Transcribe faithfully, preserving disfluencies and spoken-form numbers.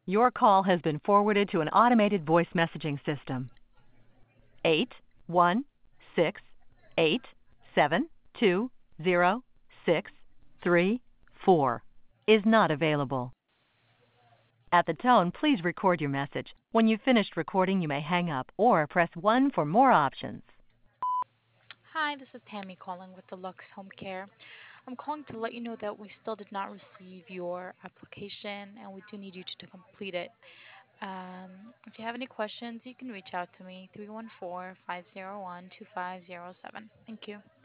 Your call has been forwarded to an automated voice messaging system. Eight one six eight seven two zero six three four is not available. At the tone, please record your message. When you've finished recording, you may hang up or press one for more options. Hi, this is Tammy calling with the Lux Home Care. I'm calling to let you know that we still did not receive your application and we do need you to, to complete it. Um, if you have any questions, you can reach out to me three one four, five zero one, two five zero seven. Thank you.